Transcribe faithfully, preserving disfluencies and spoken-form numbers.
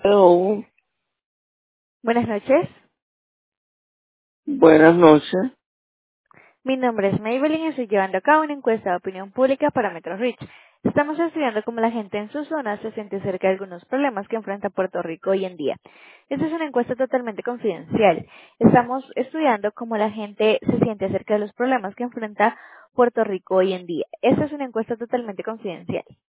Hello, Buenas noches. buenas noches. Mi nombre es Maybelline y estoy llevando a cabo una encuesta de opinión pública para Metro Rich. Estamos estudiando cómo la gente en su zona se siente acerca de algunos problemas que enfrenta Puerto Rico hoy en día. Esta es una encuesta totalmente confidencial. Estamos estudiando cómo la gente se siente acerca de los problemas que enfrenta Puerto Rico hoy en día. Esta es una encuesta totalmente confidencial.